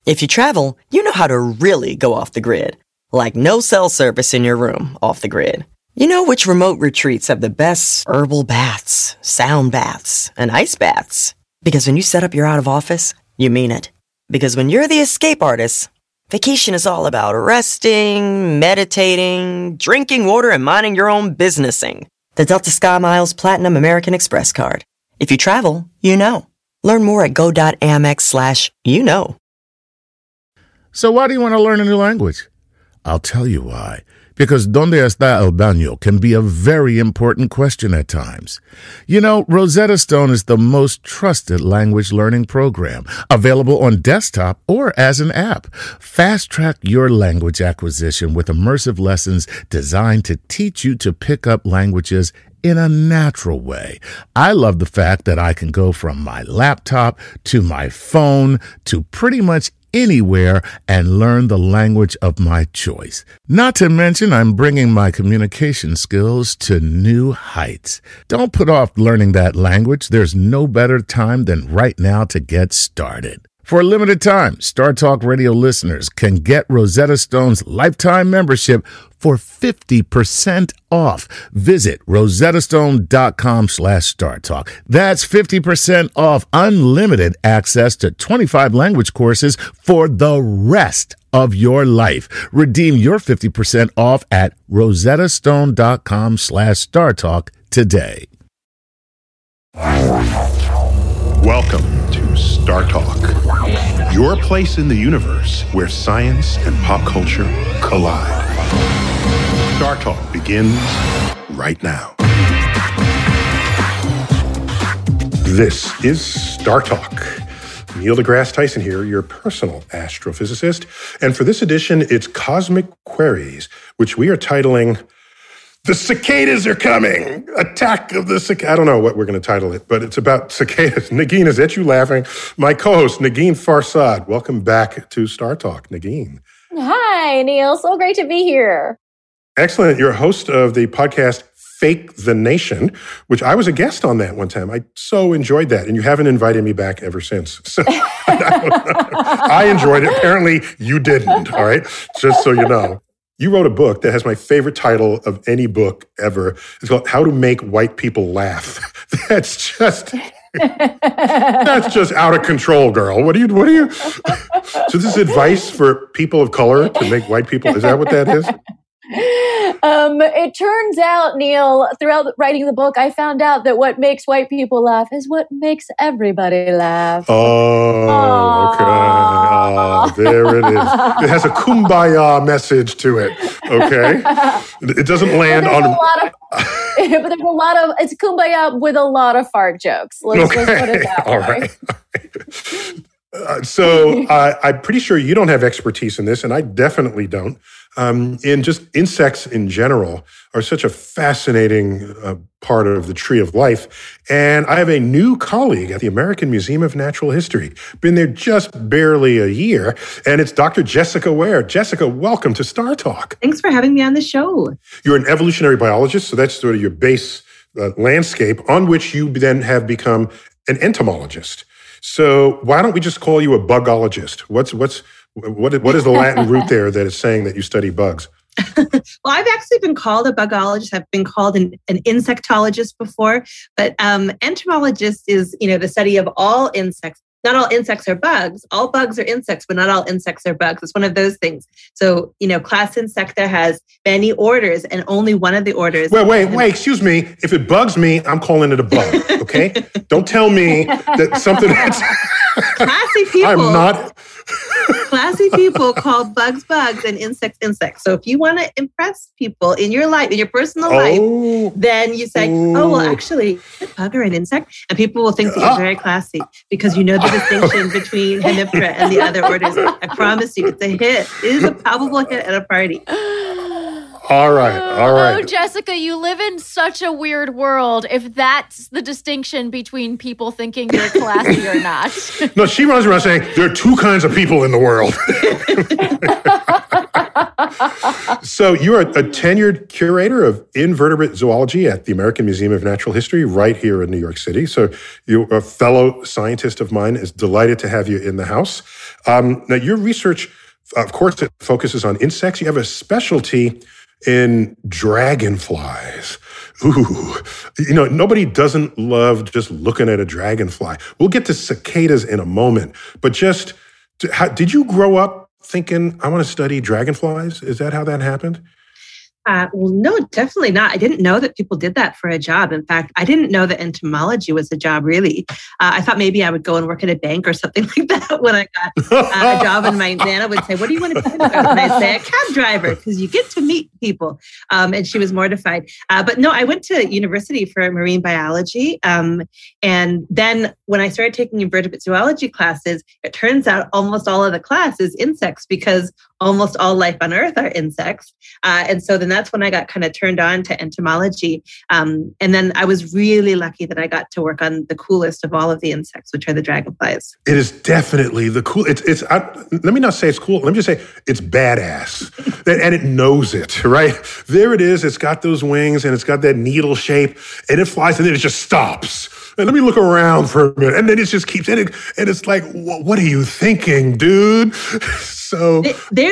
If you travel, you know how to really go off the grid. Like no cell service in your room, off the grid. You know which remote retreats have the best herbal baths, sound baths, and ice baths. Because when you set up your out of office, you mean it. Because when you're the escape artist, vacation is all about resting, meditating, drinking water, and minding your own businessing. The Delta SkyMiles Platinum American Express card. If you travel, you know. Learn more at go.amex/you-know. So why do you want to learn a new language? I'll tell you why. Because ¿Dónde está el baño? Can be a very important question at times. You know, Rosetta Stone is the most trusted language learning program, available on desktop or as an app. Fast-track your language acquisition with immersive lessons designed to teach you to pick up languages in a natural way. I love the fact that I can go from my laptop to my phone to pretty much anywhere and learn the language of my choice. Not to mention, I'm bringing my communication skills to new heights. Don't put off learning that language. There's no better time than right now to get started. For a limited time, Star Talk Radio listeners can get Rosetta Stone's lifetime membership for 50% off. Visit rosettastone.com/StarTalk. That's 50% off unlimited access to 25 language courses for the rest of your life. Redeem your 50% off at rosettastone.com/StarTalk today. Welcome to Star Talk, your place in the universe where science and pop culture collide. Star Talk begins right now. This is Star Talk. Neil deGrasse Tyson here, your personal astrophysicist. And for this edition, it's Cosmic Queries, which we are titling The Cicadas Are Coming! Attack of the Cicadas. I don't know what we're going to title it, but it's about cicadas. Negin, is that you laughing? My co-host, Negin Farsad. Welcome back to Star Talk. Negin. Hi, Neil. So great to be here. Excellent. You're a host of the podcast Fake the Nation, which I was a guest on that one time. I so enjoyed that, and you haven't invited me back ever since. So I enjoyed it. Apparently, you didn't, all right? Just so you know. You wrote a book that has my favorite title of any book ever. It's called How to Make White People Laugh. That's just out of control, girl. What are you? So this is advice for people of color to make white people, is that what that is? It turns out, Neil, throughout writing the book, I found out that what makes white people laugh is what makes everybody laugh. Oh, okay. Oh, there it is. It has a kumbaya message to it. Okay. It doesn't land on. But there's a lot of, it's kumbaya with a lot of fart jokes. Let's put it that way. All right. So I'm pretty sure you don't have expertise in this, and I definitely don't. In just insects in general are such a fascinating part of the tree of life. And I have a new colleague at the American Museum of Natural History. Been there just barely a year, and it's Dr. Jessica Ware. Jessica, welcome to Star Talk. Thanks for having me on the show. You're an evolutionary biologist, so that's sort of your base landscape on which you then have become an entomologist. So why don't we just call you a bugologist? What is the Latin root there that is saying that you study bugs? Well, I've actually been called a bugologist. I've been called an insectologist before, but entomologist is, the study of all insects. Not all insects are bugs. All bugs are insects, but not all insects are bugs. It's one of those things. So, class Insecta has many orders, and only one of the orders. Wait, excuse me. If it bugs me, I'm calling it a bug, okay? Don't tell me that something that's... Classy people. I'm not... Classy people call bugs bugs and insects insects. So if you want to impress people in your life, in your personal life, then you say, actually, is a bug or an insect? And people will think that you're very classy because you know the distinction between Hemiptera and the other orders. I promise you, it's a hit. It is a palpable hit at a party. All right. Oh, Jessica, you live in such a weird world if that's the distinction between people thinking you're classy or not. No, she runs around saying there are two kinds of people in the world. So you're a tenured curator of invertebrate zoology at the American Museum of Natural History right here in New York City. So you're a fellow scientist of mine is delighted to have you in the house. Now, your research, of course, it focuses on insects. You have a specialty in dragonflies. Ooh, nobody doesn't love just looking at a dragonfly. We'll get to cicadas in a moment, but did you grow up thinking, I want to study dragonflies? Is that how that happened? Well, no, definitely not. I didn't know that people did that for a job. In fact, I didn't know that entomology was a job, really. I thought maybe I would go and work at a bank or something like that when I got a job. And my Nana would say, what do you want to be? And I'd say, a cab driver, because you get to meet people. And she was mortified. But no, I went to university for marine biology. And then when I started taking invertebrate zoology classes, it turns out almost all of the class is insects, because almost all life on Earth are insects. And so then that's when I got kind of turned on to entomology. And then I was really lucky that I got to work on the coolest of all of the insects, which are the dragonflies. It is definitely the cool. Let me not say it's cool. Let me just say it's badass. And it knows it, right? There it is. It's got those wings and it's got that needle shape and it flies and then it just stops. And let me look around for a minute. And then it just keeps, and it's like, what are you thinking, dude? So they're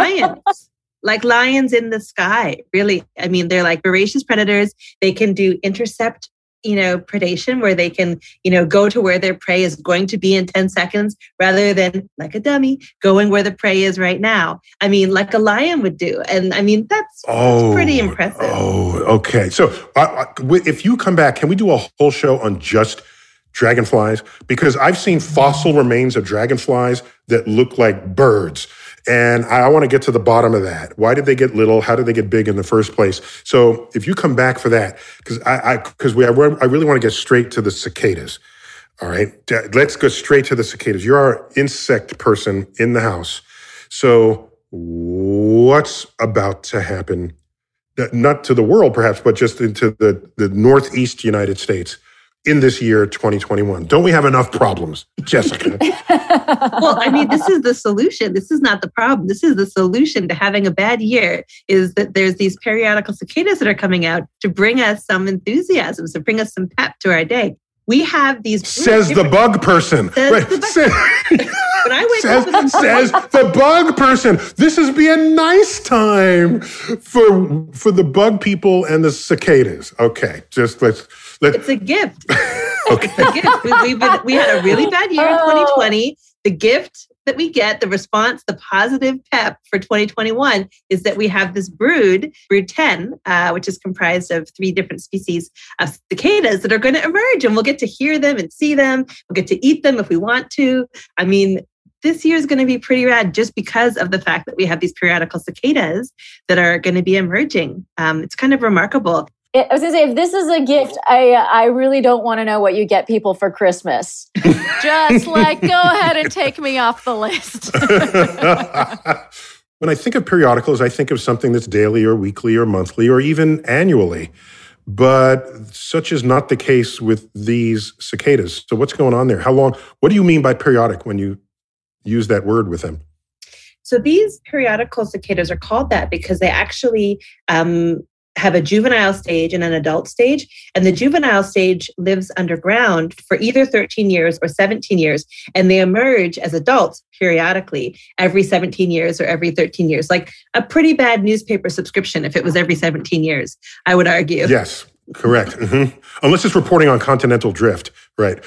like lions in the sky, really. I mean, they're like voracious predators. They can do intercept, predation, where they can, go to where their prey is going to be in 10 seconds rather than like a dummy going where the prey is right now. I mean, like a lion would do. And I mean, that's pretty impressive. Oh, okay. So if you come back, can we do a whole show on just dragonflies? Because I've seen fossil remains of dragonflies that look like birds. And I want to get to the bottom of that. Why did they get little? How did they get big in the first place? So if you come back for that, because I really want to get straight to the cicadas. All right, let's go straight to the cicadas. You're our insect person in the house. So what's about to happen? Not to the world, perhaps, but just into the Northeast United States in this year, 2021? Don't we have enough problems, Jessica? Well, I mean, this is the solution. This is not the problem. This is the solution to having a bad year, is that there's these periodical cicadas that are coming out to bring us some enthusiasm, to bring us some pep to our day. We have these... Says the bug person. Says the bug person. This is be a nice time for the bug people and the cicadas. Okay, just let's it's a gift. Okay. It's a gift. We had a really bad year in 2020. The gift that we get, the response, the positive pep for 2021 is that we have this brood 10, which is comprised of 3 different species of cicadas that are going to emerge, and we'll get to hear them and see them. We'll get to eat them if we want to. I mean, this year is going to be pretty rad just because of the fact that we have these periodical cicadas that are going to be emerging. It's kind of remarkable. I was going to say, if this is a gift, I really don't want to know what you get people for Christmas. Just go ahead and take me off the list. When I think of periodicals, I think of something that's daily or weekly or monthly or even annually. But such is not the case with these cicadas. So what's going on there? How long? What do you mean by periodic when you use that word with them? So these periodical cicadas are called that because they actually have a juvenile stage and an adult stage. And the juvenile stage lives underground for either 13 years or 17 years. And they emerge as adults periodically every 17 years or every 13 years. Like a pretty bad newspaper subscription if it was every 17 years, I would argue. Yes, correct. Mm-hmm. Unless it's reporting on continental drift, right?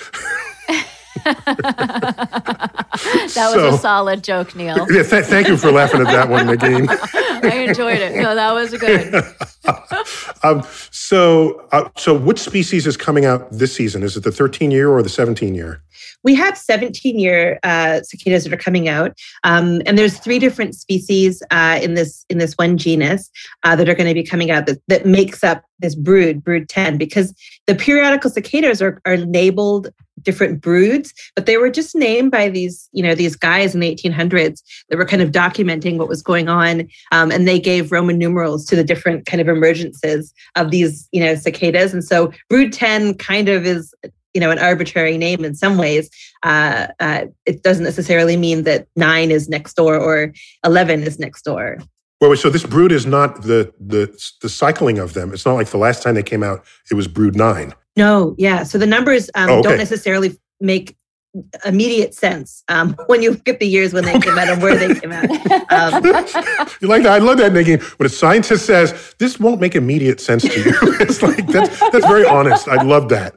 That was a solid joke, Neil. Yeah, thank you for laughing at that one, Negin. I enjoyed it. No, that was good. So which species is coming out this season? Is it the 13-year or the 17-year? We have 17-year cicadas that are coming out, and there's 3 different species in this one genus that are going to be coming out that makes up this brood 10, because the periodical cicadas are labeled different broods, but they were just named by these guys in the 1800s that were kind of documenting what was going on, and they gave Roman numerals to the different kind of emergences of these cicadas, and so brood 10 kind of is an arbitrary name in some ways. It doesn't necessarily mean that 9 is next door or 11 is next door. Wait, so this brood is not the cycling of them. It's not like the last time they came out, it was brood 9. No, yeah. So the numbers don't necessarily make immediate sense when you look at the years when they came out and where they came out. You like that? I love that, Nikki. When a scientist says, this won't make immediate sense to you. It's like, that's very honest. I love that.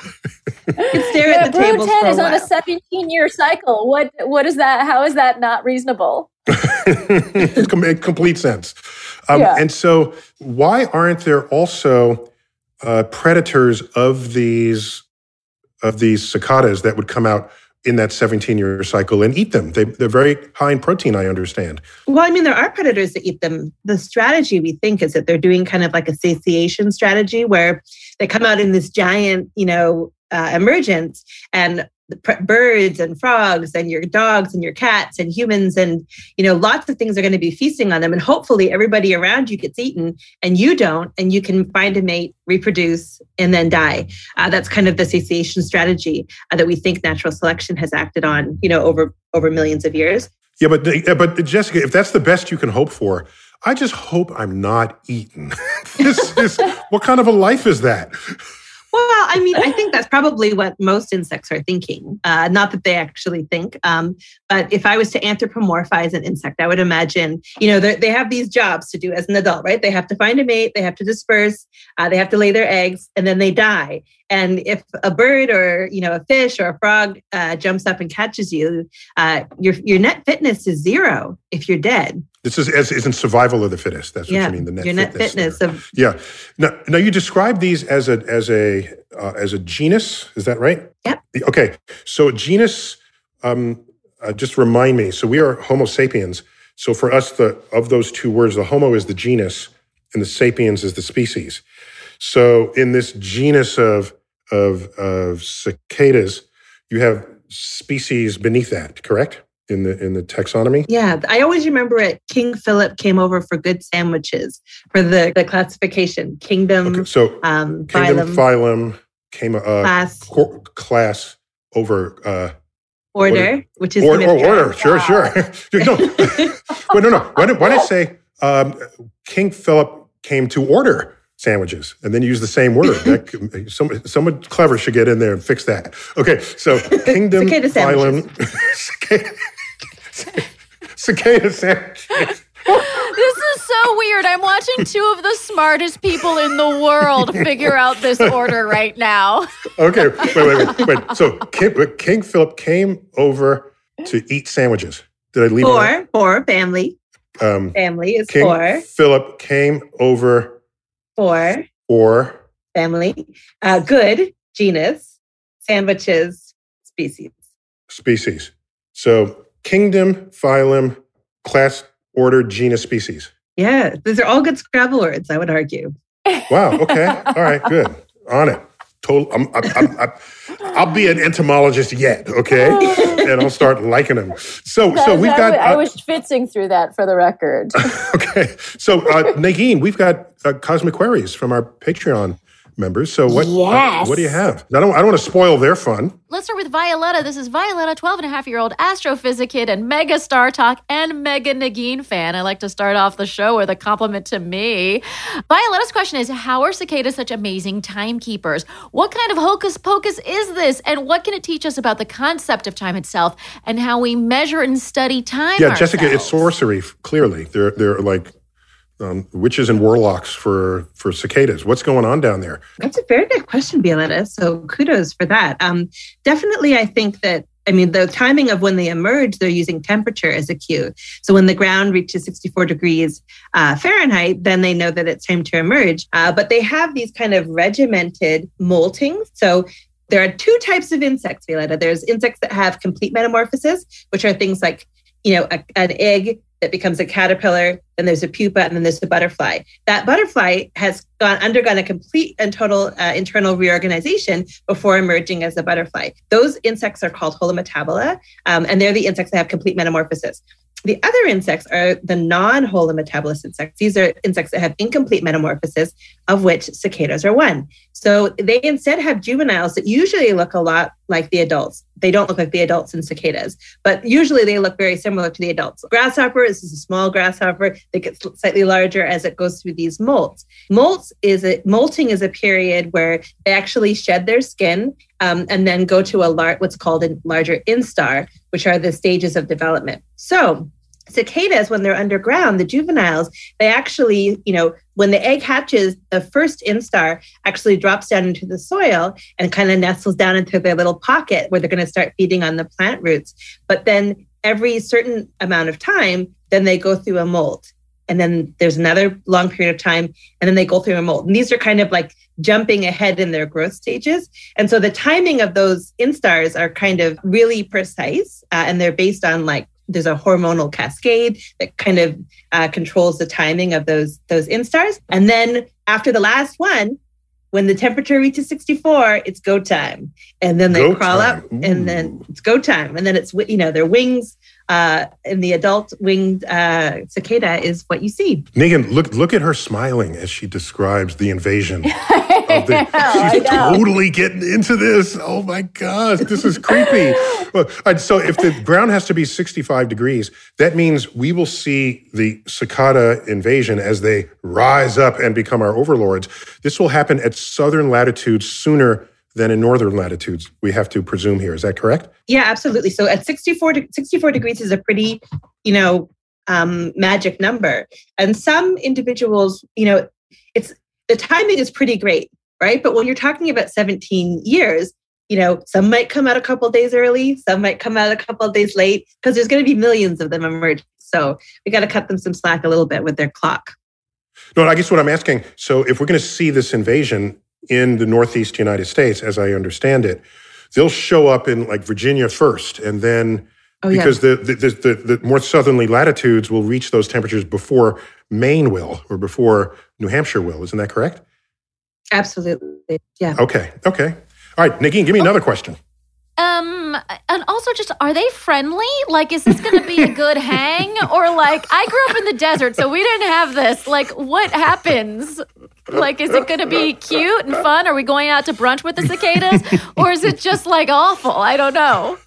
Stare at the Brood tables 10 for a is on a while. 17-year cycle. What is that? How is that not reasonable? It makes complete sense. Yeah. And so why aren't there also predators of these cicadas that would come out in that 17-year cycle and eat them? They're very high in protein, I understand. Well, I mean, there are predators that eat them. The strategy we think is that they're doing kind of like a satiation strategy where they come out in this giant, emergence, and the birds and frogs and your dogs and your cats and humans and, lots of things are going to be feasting on them. And hopefully everybody around you gets eaten and you don't, and you can find a mate, reproduce, and then die. That's kind of the satiation strategy that we think natural selection has acted on, over millions of years. Yeah, but Jessica, if that's the best you can hope for, I just hope I'm not eaten. What kind of a life is that? Well, I mean, I think that's probably what most insects are thinking. Not that they actually think. But if I was to anthropomorphize an insect, I would imagine, they have these jobs to do as an adult, right? They have to find a mate, they have to disperse, they have to lay their eggs, and then they die. And if a bird or, a fish or a frog jumps up and catches you, your net fitness is 0 if you're dead. This is in survival of the fittest. That's what you mean. The net fitness. Yeah. Now you describe these as a genus. Is that right? Yeah. Okay. So genus. Just remind me. So we are Homo sapiens. So for us, of those two words, the Homo is the genus, and the sapiens is the species. So in this genus of cicadas, you have species beneath that. Correct? In the taxonomy? Yeah, I always remember it. King Philip came over for good sandwiches for the classification. Kingdom, okay, so phylum, class over order, which is order. Sure. No. Why did I say King Philip came to order sandwiches, and then use the same word? Someone clever should get in there and fix that. Okay, so kingdom, phylum, cicada sandwiches. This is so weird. I'm watching two of the smartest people in the world figure out this order right now. Okay, wait. So King Philip came over to eat sandwiches. Did I leave it? For family. Family is King for. Philip came over for family. Good, genus. Sandwiches, species. So kingdom, phylum, class, order, genus, species. Yeah, those are all good Scrabble words, I would argue. Wow. Okay. All right. Good. On it. I'll be an entomologist yet. Okay, and I'll start liking them. So we've got. I was schwitzing through that for the record. Okay. So Negin, we've got Cosmic Queries from our Patreon members. So what do you have? I don't want to spoil their fun. Let's start with Violetta. This is Violetta, 12-and-a-half-year-old astrophysics kid and mega Star Talk and mega Negin fan. I like to start off the show with a compliment to me. Violetta's question is, how are cicadas such amazing timekeepers? What kind of hocus pocus is this? And what can it teach us about the concept of time itself and how we measure and study time ourselves? Jessica, it's sorcery, clearly. They're like witches and warlocks for cicadas. What's going on down there? That's a very good question, Violetta. So kudos for that. Definitely, I think that, the timing of when they emerge, they're using temperature as a cue. So when the ground reaches 64 degrees Fahrenheit, then they know that it's time to emerge. But they have these kind of regimented moltings. So there are two types of insects, Violetta. There's insects that have complete metamorphosis, which are things like, an egg that becomes a caterpillar, then there's a pupa, and then there's the butterfly. That butterfly has undergone a complete and total internal reorganization before emerging as a butterfly. Those insects are called holometabula, and they're the insects that have complete metamorphosis. The other insects are the non-holometabolous insects. These are insects that have incomplete metamorphosis, of which cicadas are one. So they instead have juveniles that usually look a lot like the adults. They don't look like the adults in cicadas, but usually they look very similar to the adults. Grasshopper is a small grasshopper that gets slightly larger as it goes through these molts. Molting is a period where they actually shed their skin and then go to what's called a larger instar, which are the stages of development. So cicadas, when they're underground, the juveniles, they actually, when the egg hatches, the first instar actually drops down into the soil and kind of nestles down into their little pocket where they're going to start feeding on the plant roots. But then every certain amount of time, then they go through a molt. And then there's another long period of time, and then they go through a molt. And these are kind of like jumping ahead in their growth stages. And so the timing of those instars are kind of really precise, and they're based on there's a hormonal cascade that kind of controls the timing of those instars. And then after the last one, when the temperature reaches 64, it's go time. And then they crawl up, and then it's go time. And then it's, their wings, in the adult winged cicada is what you see. Megan, look at her smiling as she describes the invasion. She's totally getting into this. Oh my gosh, this is creepy. So if the ground has to be 65 degrees, that means we will see the cicada invasion as they rise up and become our overlords. This will happen at southern latitudes sooner than in northern latitudes, we have to presume here. Is that correct? Yeah, absolutely. So at 64 degrees is a pretty, magic number. And some individuals, the timing is pretty great, right? But when you're talking about 17 years, some might come out a couple of days early, some might come out a couple of days late, because there's going to be millions of them emerging. So we got to cut them some slack a little bit with their clock. No, I guess what I'm asking, so if we're going to see this invasion in the Northeast United States, as I understand it, they'll show up in Virginia first, and then because the more southerly latitudes will reach those temperatures before Maine will, or before New Hampshire will. Isn't that correct? Absolutely. Yeah. Okay. All right, Nagin, give me another question. And also just, are they friendly? Is this going to be a good hang? Or I grew up in the desert, so we didn't have this. What happens? Is it going to be cute and fun? Are we going out to brunch with the cicadas? Or is it just awful? I don't know.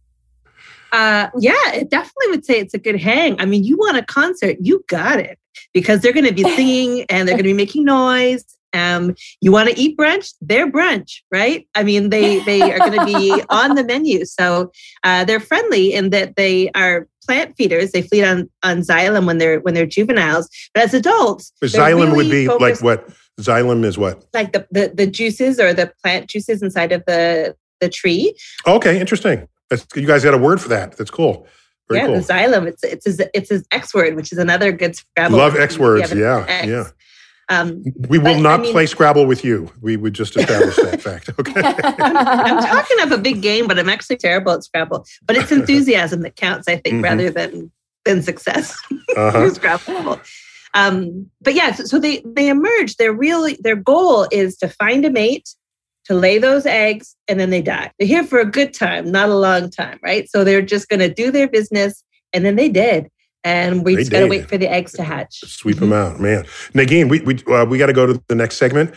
Yeah, it definitely would say it's a good hang. I mean, you want a concert, you got it. Because they're going to be singing and they're going to be making noise. You want to eat brunch? They're brunch, right? I mean, they are going to be on the menu. So they're friendly in that they are plant feeders. They feed on xylem when they're juveniles. But as adults, xylem would be focused, what? Xylem is what? Like the juices or the plant juices inside of the tree. Okay, interesting. You guys got a word for that. That's cool. Very cool. The xylem. It's his X word, which is another good Scrabble. Love X words. Yeah. We will not play Scrabble with you. We would just establish that fact. Okay. I'm talking of a big game, but I'm actually terrible at Scrabble. But it's enthusiasm that counts, I think, rather than success. Scrabble. But yeah, so they emerge. Their goal is to find a mate, to lay those eggs, and then they die. They're here for a good time, not a long time, right? So they're just going to do their business, and then they did. And we just got to wait for the eggs to hatch. Sweep them out, man. Nagin, we got to go to the next segment.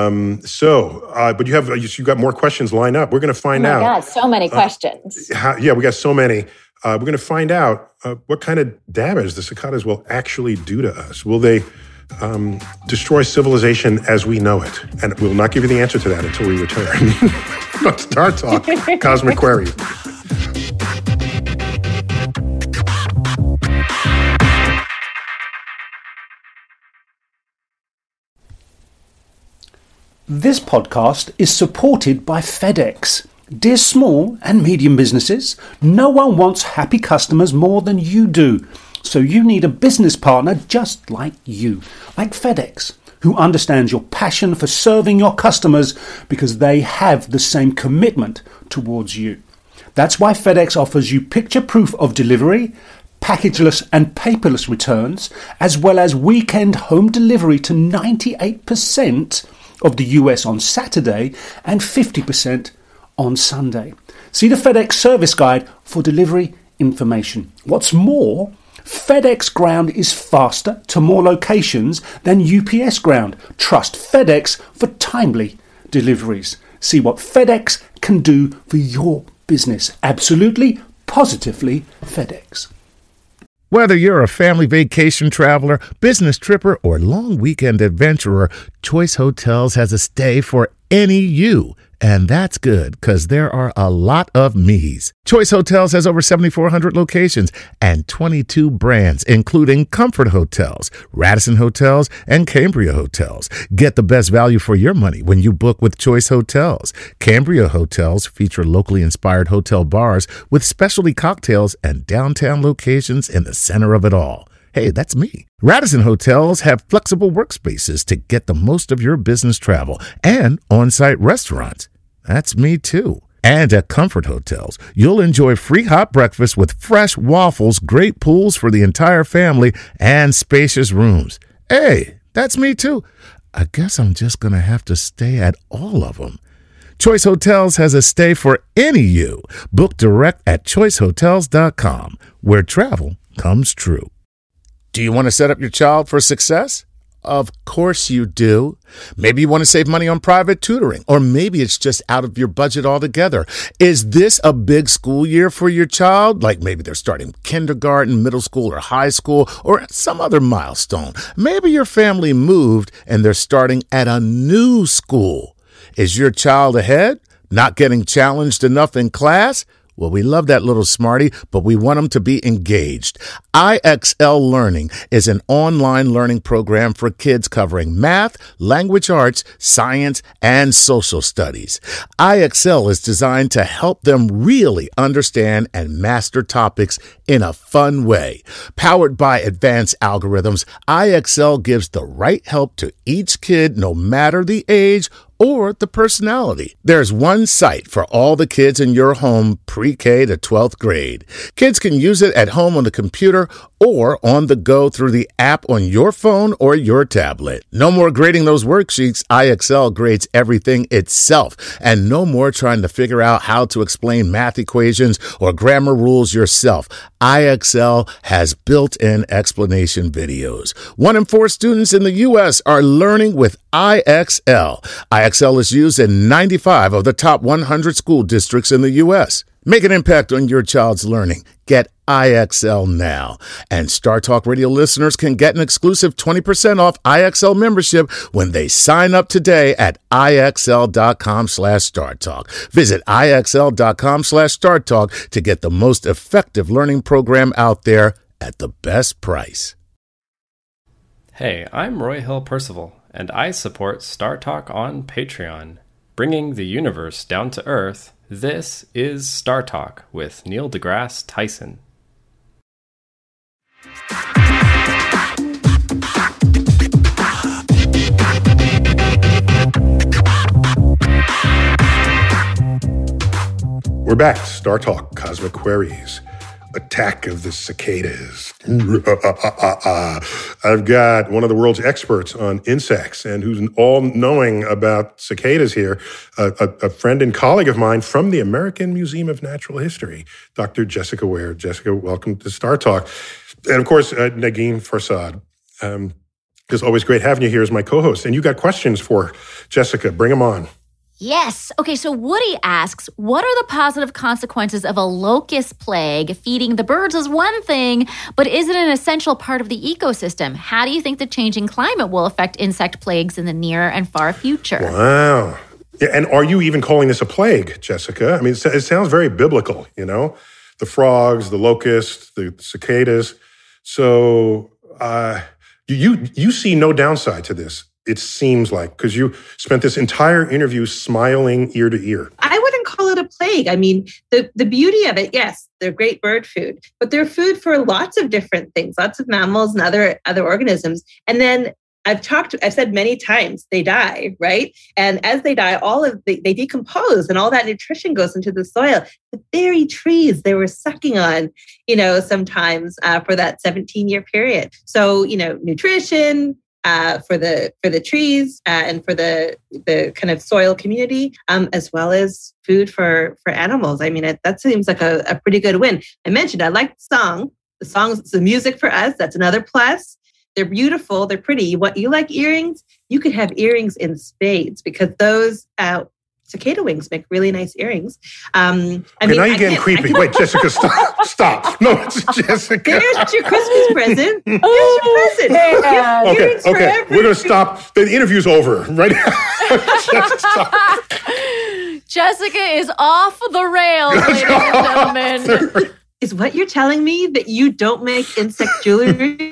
But you got more questions lined up. We're going to find out. Oh my God, so many questions. We got so many. We're going to find out what kind of damage the cicadas will actually do to us. Will they destroy civilization as we know it? And we'll not give you the answer to that until we return. On Star Talk, Cosmic Query. This podcast is supported by FedEx. Dear small and medium businesses, no one wants happy customers more than you do. So you need a business partner just like you, like FedEx, who understands your passion for serving your customers because they have the same commitment towards you. That's why FedEx offers you picture proof of delivery, packageless and paperless returns, as well as weekend home delivery to 98% of the US on Saturday and 50% on Sunday. See the FedEx service guide for delivery information. What's more, FedEx Ground is faster to more locations than UPS Ground. Trust FedEx for timely deliveries. See what FedEx can do for your business. Absolutely, positively FedEx. Whether you're a family vacation traveler, business tripper, or long weekend adventurer, Choice Hotels has a stay for any you. And that's good, because there are a lot of me's. Choice Hotels has over 7,400 locations and 22 brands, including Comfort Hotels, Radisson Hotels, and Cambria Hotels. Get the best value for your money when you book with Choice Hotels. Cambria Hotels feature locally inspired hotel bars with specialty cocktails and downtown locations in the center of it all. Hey, that's me. Radisson Hotels have flexible workspaces to get the most of your business travel and on-site restaurants. That's me too. And at Comfort Hotels, you'll enjoy free hot breakfast with fresh waffles, great pools for the entire family, and spacious rooms. Hey, that's me too. I guess I'm just going to have to stay at all of them. Choice Hotels has a stay for any you. Book direct at choicehotels.com, where travel comes true. Do you want to set up your child for success? Of course you do. Maybe you want to save money on private tutoring, or maybe it's just out of your budget altogether. Is this a big school year for your child? Like maybe they're starting kindergarten, middle school, or high school, or some other milestone. Maybe your family moved and they're starting at a new school. Is your child ahead? Not getting challenged enough in class? Well, we love that little smarty, but we want them to be engaged. IXL Learning is an online learning program for kids covering math, language arts, science, and social studies. IXL is designed to help them really understand and master topics in a fun way. Powered by advanced algorithms, IXL gives the right help to each kid no matter the age or the personality. There's one site for all the kids in your home pre-K to 12th grade. Kids can use it at home on the computer or on the go through the app on your phone or your tablet. No more grading those worksheets. IXL grades everything itself. And no more trying to figure out how to explain math equations or grammar rules yourself. IXL has built-in explanation videos. 1 in 4 students in the U.S. are learning with IXL. IXL is used in 95 of the top 100 school districts in the U.S. Make an impact on your child's learning. Get IXL now. And Star Talk Radio listeners can get an exclusive 20% off IXL membership when they sign up today at IXL.com/StarTalk. Visit IXL.com/StarTalk to get the most effective learning program out there at the best price. Hey, I'm Roy Hill Percival, and I support Star Talk on Patreon. Bringing the universe down to earth, this is Star Talk with Neil deGrasse Tyson. We're back. Star Talk, Cosmic Queries. Attack of the Cicadas. I've got one of the world's experts on insects and who's all-knowing about cicadas here, a friend and colleague of mine from the American Museum of Natural History, Dr. Jessica Ware. Jessica, welcome to Star Talk. And of course, Negin Farsad. It's always great having you here as my co-host. And you got questions for Jessica. Bring them on. Yes. Okay, so Woody asks, what are the positive consequences of a locust plague? Feeding the birds is one thing, but is it an essential part of the ecosystem? How do you think the changing climate will affect insect plagues in the near and far future? Wow. Yeah, and are you even calling this a plague, Jessica? I mean, it sounds very biblical, you know? The frogs, the locusts, the cicadas. So you see no downside to this. It seems like, because you spent this entire interview smiling ear to ear. I wouldn't call it a plague. I mean, the beauty of it, yes, they're great bird food, but they're food for lots of different things, lots of mammals and other organisms. And then I've said many times, they die, right? And as they die, they decompose and all that nutrition goes into the soil. The very trees they were sucking on, sometimes for that 17-year period. So, nutrition, for the trees and for the kind of soil community, as well as food for animals. I mean, that seems like a pretty good win. I mentioned I like the song. The song's the music for us. That's another plus. They're beautiful. They're pretty. You like earrings? You could have earrings in spades because those cicada wings make really nice earrings. Now you're getting creepy. Wait, Jessica, stop. No, it's Jessica. There's your Christmas present. Here's your present. Okay. We're going to stop. The interview's over right now. Jessica is off the rails, ladies and gentlemen. Is what you're telling me that you don't make insect jewelry?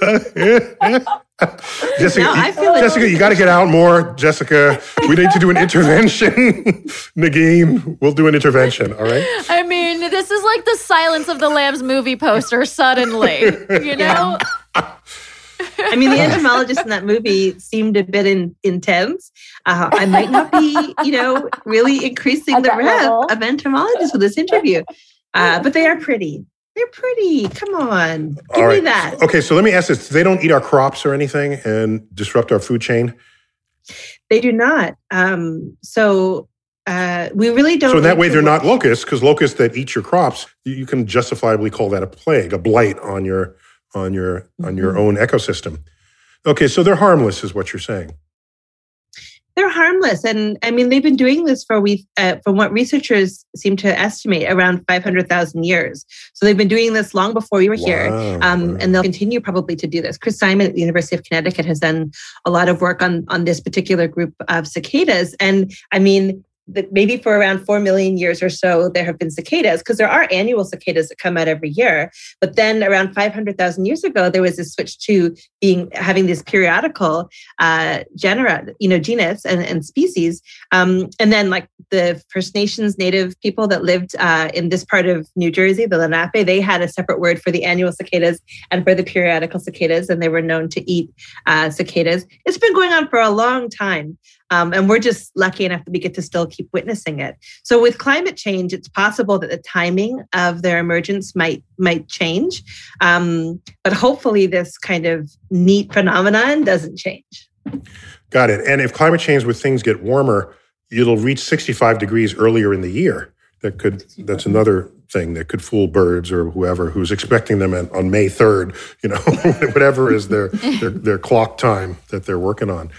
Jessica, you got to get out more. Jessica, we need to do an intervention. Nagin, we'll do an intervention, all right? I mean, this is like the Silence of the Lambs movie poster suddenly, you know? I mean, the entomologist in that movie seemed a bit intense. I might not be, really increasing the rev of entomologists with this interview. But they are pretty. They're pretty. Come on. Give me that. Okay, so let me ask this. They don't eat our crops or anything and disrupt our food chain? They do not. So we really don't. So in that way, they're not locusts, because locusts that eat your crops, you can justifiably call that a plague, a blight on your own ecosystem. Okay, so they're harmless is what you're saying. They're harmless. And I mean, they've been doing this from what researchers seem to estimate, around 500,000 years. So they've been doing this long before we were here. And they'll continue probably to do this. Chris Simon at the University of Connecticut has done a lot of work on this particular group of cicadas. And I mean, maybe for around 4 million years or so, there have been cicadas, because there are annual cicadas that come out every year. But then around 500,000 years ago, there was a switch to having this periodical genus and species. And then like the First Nations Native people that lived in this part of New Jersey, the Lenape, they had a separate word for the annual cicadas and for the periodical cicadas, and they were known to eat cicadas. It's been going on for a long time. And we're just lucky enough that we get to still keep witnessing it. So with climate change, it's possible that the timing of their emergence might change. But hopefully this kind of neat phenomenon doesn't change. Got it. And if climate change with things get warmer, it'll reach 65 degrees earlier in the year. That's another thing that could fool birds or whoever who's expecting them on May 3rd, whatever is their clock time that they're working on.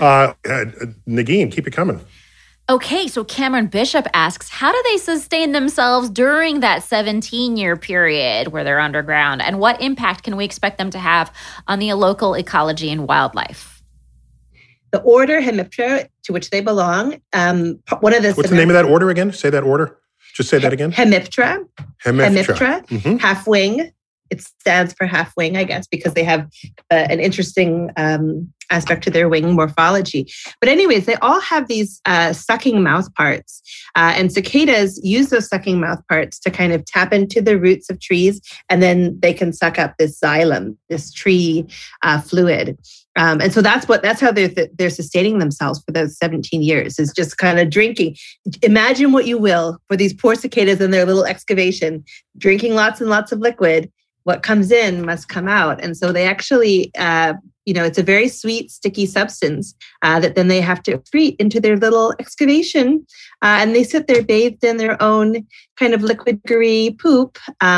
Nagin, keep it coming. Okay, so Cameron Bishop asks, how do they sustain themselves during that 17-year period where they're underground? And what impact can we expect them to have on the local ecology and wildlife? The order Hemiptera, to which they belong, What's the name of that order again? Say that order. Just say that again. Hemiptera. Mm-hmm. Half-wing. It stands for half-wing, I guess, because they have an interesting aspect to their wing morphology. But anyways, they all have these sucking mouth parts. And cicadas use those sucking mouth parts to kind of tap into the roots of trees, and then they can suck up this xylem, this tree fluid. And so that's how they're sustaining themselves for those 17 years, is just kind of drinking. Imagine what you will for these poor cicadas in their little excavation, drinking lots and lots of liquid. What comes in must come out. And so they actually, it's a very sweet, sticky substance that then they have to excrete into their little excavation. And they sit there bathed in their own kind of liquid-y poop.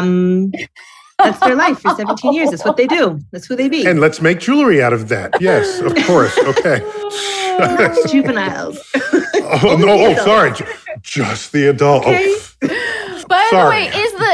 That's their life for 17 years. That's what they do. That's who they be. And let's make jewelry out of that. Yes, of course. Okay. Juveniles. Sorry. Just the adult. Okay. By the way,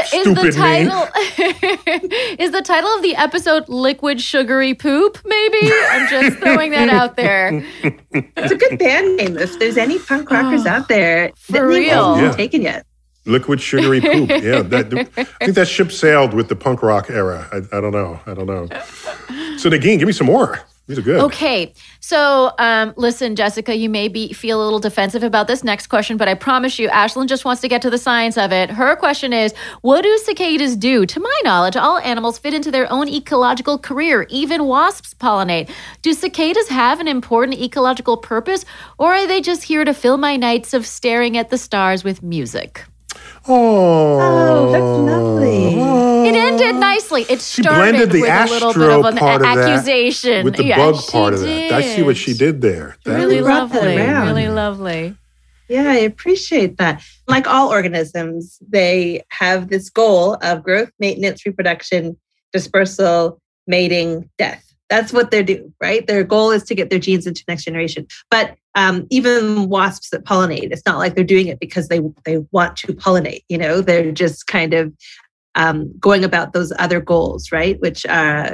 is the title of the episode Liquid Sugary Poop, maybe? I'm just throwing that out there. It's a good band name. If there's any punk rockers out there, for real, hasn't taken yet. Liquid Sugary Poop. Yeah, I think that ship sailed with the punk rock era. I don't know. So Nagin, give me some more. These are good. Okay. So listen, Jessica, you may feel a little defensive about this next question, but I promise you, Ashlyn just wants to get to the science of it. Her question is, what do cicadas do? To my knowledge, all animals fit into their own ecological career. Even wasps pollinate. Do cicadas have an important ecological purpose, or are they just here to fill my nights of staring at the stars with music? Oh, that's lovely. It ended nicely. It started blended the with a little bit of an accusation. With the bug part of that. I see what she did there. Really lovely. Really lovely. Yeah, I appreciate that. Like all organisms, they have this goal of growth, maintenance, reproduction, dispersal, mating, death. That's what they do, right? Their goal is to get their genes into next generation. But even wasps that pollinate, it's not like they're doing it because they want to pollinate. They're just kind of going about those other goals, right? Which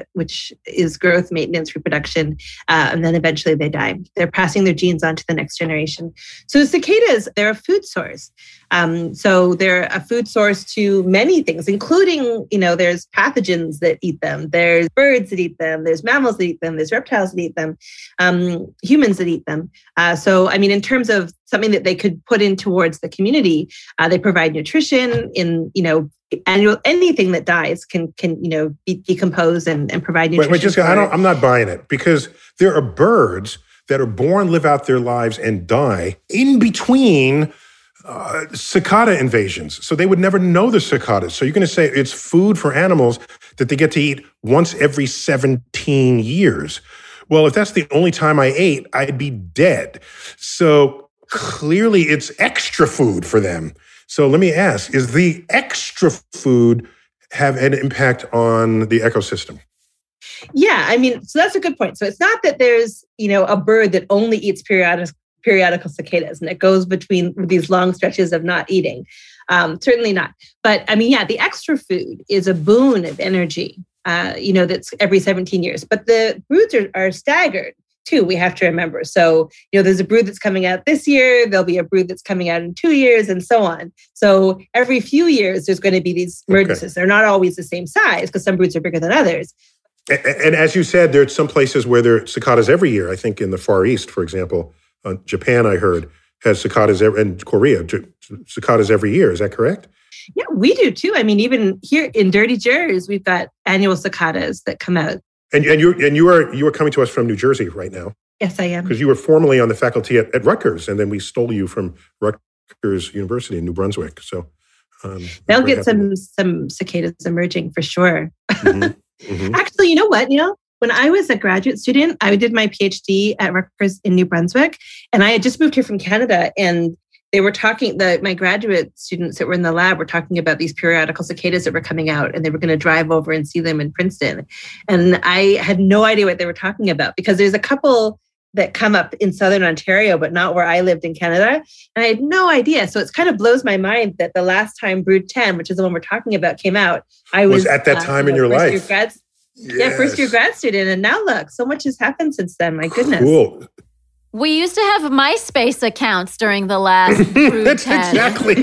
is growth, maintenance, reproduction, and then eventually they die. They're passing their genes on to the next generation. So cicadas, they're a food source. So they're a food source to many things, including, there's pathogens that eat them. There's birds that eat them. There's mammals that eat them. There's reptiles that eat them. Humans that eat them. So, in terms of something that they could put in towards the community, they provide nutrition in, anything that dies can be decomposed and provide nutrition. Wait, Jessica, I'm not buying it, because there are birds that are born, live out their lives, and die in between cicada invasions. So they would never know the cicadas. So you're going to say it's food for animals that they get to eat once every 17 years. Well, if that's the only time I ate, I'd be dead. So clearly it's extra food for them. So let me ask, is the extra food have an impact on the ecosystem? Yeah, so that's a good point. So it's not that there's, a bird that only eats periodical cicadas and it goes between these long stretches of not eating. Certainly not. But the extra food is a boon of energy, that's every 17 years. But the broods are staggered too, we have to remember. So, there's a brood that's coming out this year, there'll be a brood that's coming out in 2 years, and so on. So every few years, there's going to be these emergencies. Okay. They're not always the same size because some broods are bigger than others. And as you said, there's some places where there are cicadas every year. I think in the Far East, for example, Japan, I heard, has cicadas, and Korea, cicadas every year. Is that correct? Yeah, we do too. Even here in Dirty Jers, we've got annual cicadas that come out. And you are coming to us from New Jersey right now. Yes, I am. Because you were formerly on the faculty at Rutgers, and then we stole you from Rutgers University in New Brunswick. So they'll get some cicadas emerging for sure. Mm-hmm. Mm-hmm. Actually, you know what, Neil? When I was a graduate student, I did my PhD at Rutgers in New Brunswick, and I had just moved here from Canada, and they were talking, my graduate students that were in the lab were talking about these periodical cicadas that were coming out, and they were going to drive over and see them in Princeton. And I had no idea what they were talking about, because there's a couple that come up in Southern Ontario, but not where I lived in Canada. And I had no idea. So it kind of blows my mind that the last time Brood 10, which is the one we're talking about, came out, I was at that time in your life. First year grad student. And now look, so much has happened since then. My goodness. Cool. We used to have MySpace accounts during the last Brood That's 10. Exactly.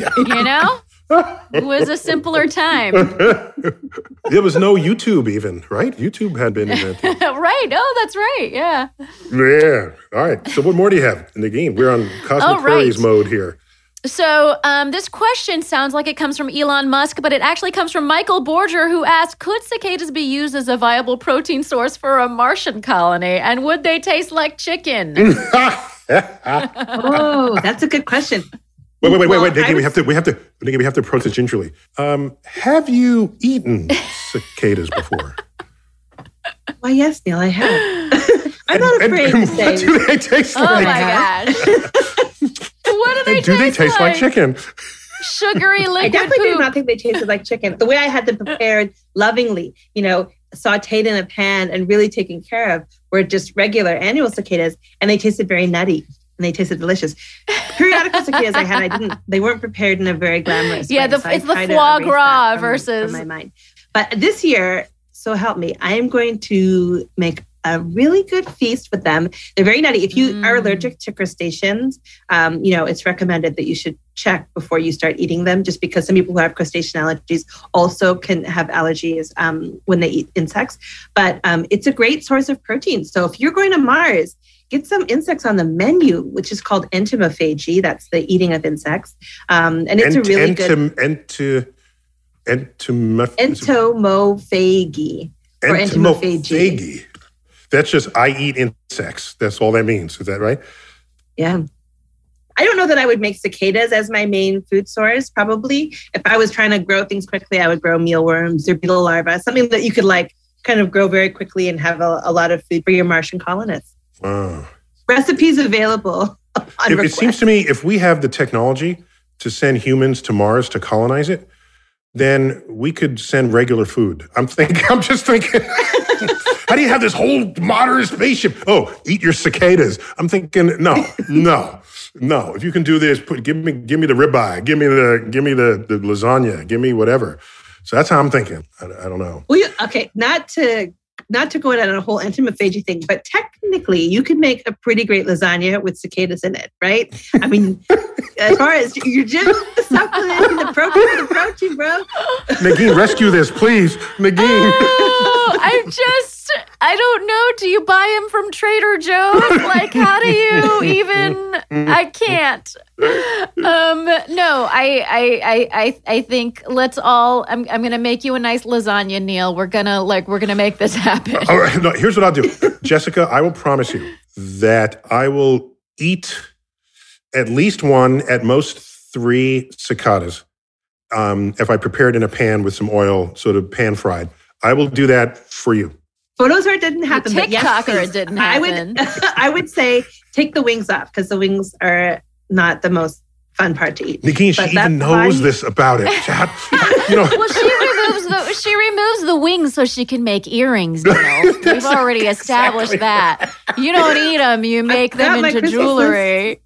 It was a simpler time. There was no YouTube even, right? YouTube had been invented. Right. Oh, that's right. Yeah. Yeah. All right. So what more do you have, Negin? We're on Cosmic Queries mode here. So this question sounds like it comes from Elon Musk, but it actually comes from Michael Borger, who asked, could cicadas be used as a viable protein source for a Martian colony? And would they taste like chicken? Oh, that's a good question. Wait, Negin, we have to approach this gingerly. Have you eaten cicadas before? Why, yes, Neil, I have. I'm not afraid to say. What do they taste like? Oh my gosh. What do they taste like chicken? Sugary liquid I definitely poop. did not think they tasted like chicken. The way I had them prepared lovingly, sauteed in a pan and really taken care of, were just regular annual cicadas, and they tasted very nutty. And they tasted delicious. Periodical cicadas I had, they weren't prepared in a very glamorous way. It's the foie gras versus... from my mind. But this year, so help me, I am going to make a really good feast with them. They're very nutty. If you are allergic to crustaceans, it's recommended that you should check before you start eating them, just because some people who have crustacean allergies also can have allergies when they eat insects. But it's a great source of protein. So if you're going to Mars, get some insects on the menu, which is called entomophagy. That's the eating of insects. And it's a really good... Entomophagy. Or entomophagy. That's just, I eat insects. That's all that means. Is that right? Yeah. I don't know that I would make cicadas as my main food source, probably. If I was trying to grow things quickly, I would grow mealworms or beetle larvae, something that you could kind of grow very quickly and have a lot of food for your Martian colonists. Wow. Recipes available on request. It seems to me if we have the technology to send humans to Mars to colonize it, then we could send regular food. I'm just thinking, how do you have this whole modern spaceship? Oh, eat your cicadas. I'm thinking, no. If you can do this, give me the ribeye, give me the lasagna, give me whatever. So that's how I'm thinking. I don't know. Well, okay, not to go in on a whole entomophagy thing, but technically you could make a pretty great lasagna with cicadas in it, right? I mean, as far as you're just supplementing the protein, bro. Negin, rescue this, please. Negin. Oh, I don't know. Do you buy them from Trader Joe's? Like, how do you even? I can't. No, I think let's all. I'm gonna make you a nice lasagna, Neil. We're gonna make this happen. All right. No, here's what I'll do, Jessica. I will promise you that I will eat at least one, at most 3 cicadas. If I prepare it in a pan with some oil, sort of pan fried, I will do that for you. Photos it didn't happen. The TikToker, it didn't happen. I would say take the wings off because the wings are not the most fun part to eat. Negin, she even knows this about it. Well, she removes the wings so she can make earrings. Neil. We've already established that. You don't eat them; you make them into jewelry.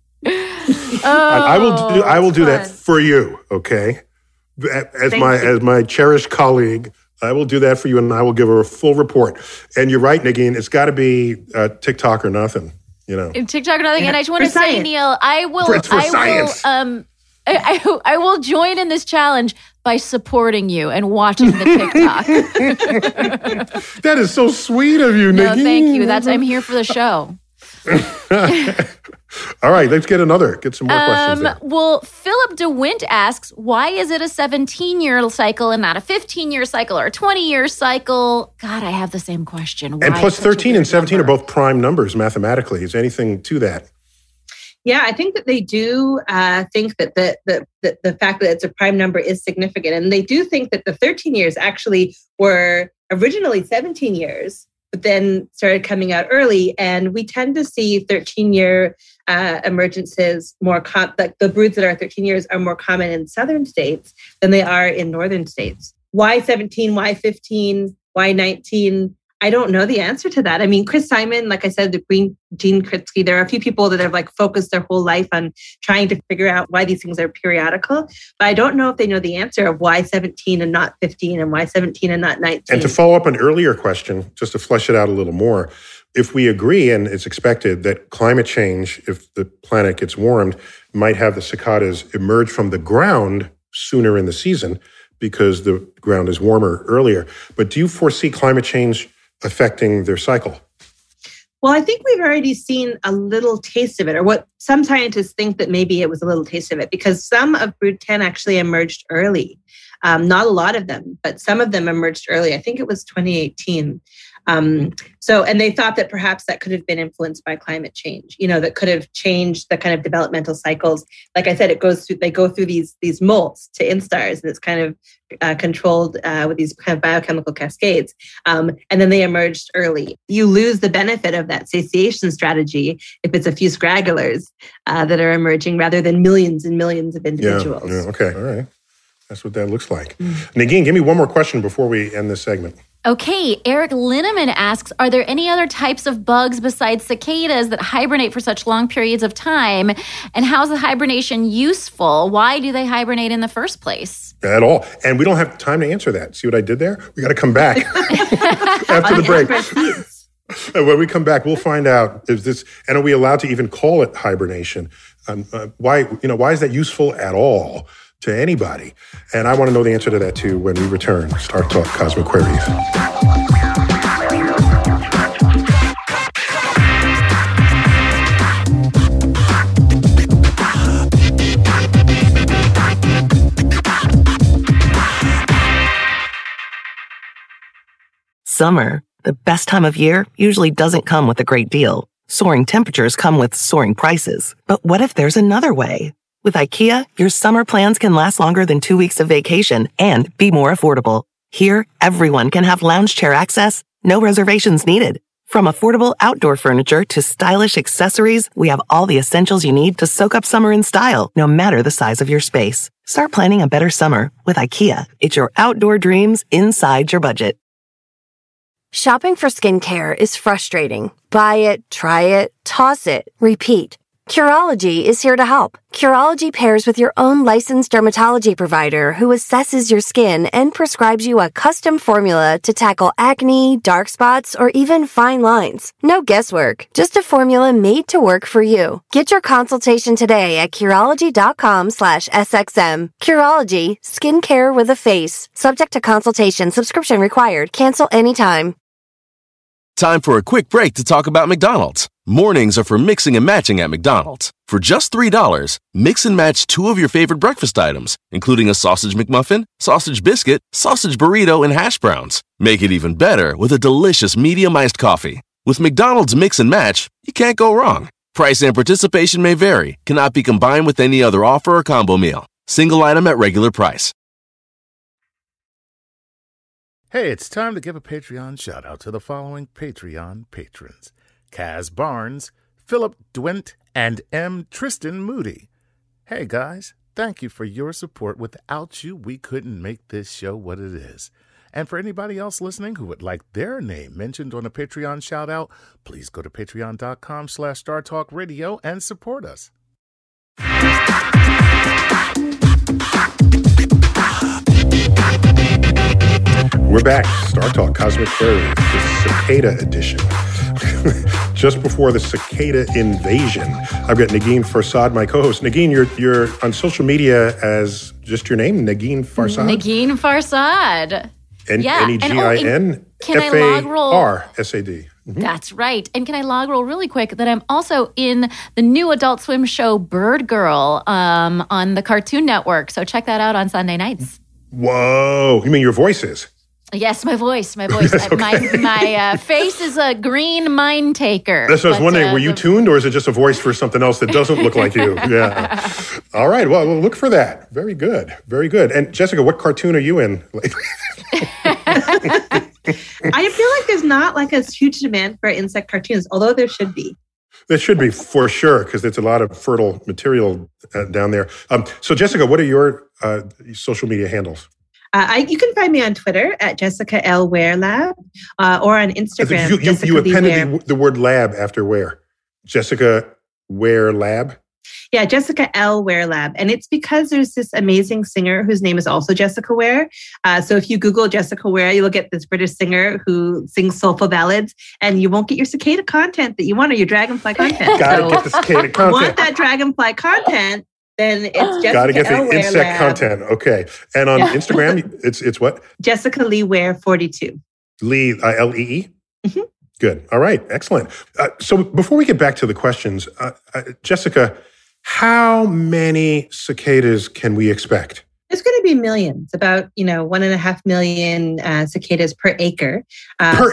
I will do that for you. Okay, as my cherished colleague. I will do that for you, and I will give her a full report. And you're right, Negin, it's got to be TikTok or nothing, TikTok or nothing. And I just want to say, Neil, I will join in this challenge by supporting you and watching the TikTok. That is so sweet of you, Negin. No, thank you. I'm here for the show. All right, let's get some more questions there. Well, Philip DeWint asks, why is it a 17-year cycle and not a 15-year cycle or a 20-year cycle? God, I have the same question. Why and plus 13 and 17 are both prime numbers mathematically. Is there anything to that? Yeah, I think that they do think that the fact that it's a prime number is significant. And they do think that the 13 years actually were originally 17 years, but then started coming out early. And we tend to see 13-year emergences more like the broods that are 13 years are more common in southern states than they are in northern states. Why 17? Why 15? Why 19? I don't know the answer to that. I mean, Chris Simon, like I said, the Queen Gene Kritsky, there are a few people that have focused their whole life on trying to figure out why these things are periodical. But I don't know if they know the answer of why 17 and not 15 and why 17 and not 19. And to follow up an earlier question, just to flesh it out a little more, if we agree, and it's expected that climate change, if the planet gets warmed, might have the cicadas emerge from the ground sooner in the season because the ground is warmer earlier. But do you foresee climate change affecting their cycle? Well, I think we've already seen a little taste of it, or what some scientists think that maybe it was a little taste of it, because some of brood 10 actually emerged early. Not a lot of them, but some of them emerged early. I think it was 2018. And they thought that perhaps that could have been influenced by climate change, that could have changed the kind of developmental cycles. Like I said, they go through these molts to instars, and it's kind of controlled with these kind of biochemical cascades. And then they emerged early. You lose the benefit of that satiation strategy if it's a few scragglers that are emerging rather than millions and millions of individuals. Yeah, okay, all right. That's what that looks like. Negin, give me one more question before we end this segment. Okay, Eric Linneman asks, are there any other types of bugs besides cicadas that hibernate for such long periods of time? And how is the hibernation useful? Why do they hibernate in the first place? At all. And we don't have time to answer that. See what I did there? We got to come back after the break. And when we come back, we'll find out, and are we allowed to even call it hibernation? Why is that useful at all to anybody? And I want to know the answer to that too when we return. Star Talk Cosmic Queries. Summer, the best time of year, usually doesn't come with a great deal. Soaring temperatures come with soaring prices. But what if there's another way? With IKEA, your summer plans can last longer than 2 weeks of vacation and be more affordable. Here, everyone can have lounge chair access, no reservations needed. From affordable outdoor furniture to stylish accessories, we have all the essentials you need to soak up summer in style, no matter the size of your space. Start planning a better summer with IKEA. It's your outdoor dreams inside your budget. Shopping for skincare is frustrating. Buy it, try it, toss it, repeat. Curology is here to help. Curology pairs with your own licensed dermatology provider who assesses your skin and prescribes you a custom formula to tackle acne, dark spots, or even fine lines. No guesswork, just a formula made to work for you. Get your consultation today at Curology.com/SXM. Curology, skincare with a face. Subject to consultation, subscription required. Cancel anytime. Time for a quick break to talk about McDonald's. Mornings are for mixing and matching at McDonald's. For just $3, mix and match 2 of your favorite breakfast items, including a sausage McMuffin, sausage biscuit, sausage burrito, and hash browns. Make it even better with a delicious medium iced coffee. With McDonald's Mix and Match, you can't go wrong. Price and participation may vary, cannot be combined with any other offer or combo meal. Single item at regular price. Hey, it's time to give a Patreon shout-out to the following Patreon patrons: Kaz Barnes, Philip Dwint, and M. Tristan Moody. Hey, guys, thank you for your support. Without you, we couldn't make this show what it is. And for anybody else listening who would like their name mentioned on a Patreon shout-out, please go to patreon.com/StarTalkRadio and support us. We're back. Star Talk Cosmic Queries, the Cicada edition. Just before the cicada invasion, I've got Negin Farsad, my co-host. Negin, you're on social media as just your name, Negin Farsad? Negin Farsad. Negin Farsad. That's right. And can I log roll really quick that I'm also in the new Adult Swim show Bird Girl on the Cartoon Network. So check that out on Sunday nights. Whoa. You mean your voice is? Yes, my voice. Okay. My face is a green mind taker. That's what I was wondering. Were you tuned, or is it just a voice for something else that doesn't look like you? Yeah. All right. Well, we'll look for that. Very good. Very good. And Jessica, what cartoon are you in? I feel like there's not like a huge demand for insect cartoons, although there should be. There should be, for sure, because there's a lot of fertile material down there. So, Jessica, what are your social media handles? You can find me on Twitter at Jessica L. Ware Lab or on Instagram. You appended the word lab after where? Jessica Ware Lab? Yeah, Jessica L. Ware Lab. And it's because there's this amazing singer whose name is also Jessica Ware. So if you Google Jessica Ware, you'll get this British singer who sings soulful ballads, and you won't get your cicada content that you want or your dragonfly content. Get the cicada content. If you want that dragonfly content, then it's Jessica Got to get the L. Ware insect Lab. content. Okay. And on Instagram, it's what? Jessica Lee Ware 42. Lee, Lee? Mm-hmm. Good. All right. Excellent. So before we get back to the questions, Jessica, how many cicadas can we expect? There's going to be millions, about 1.5 million cicadas per acre. No.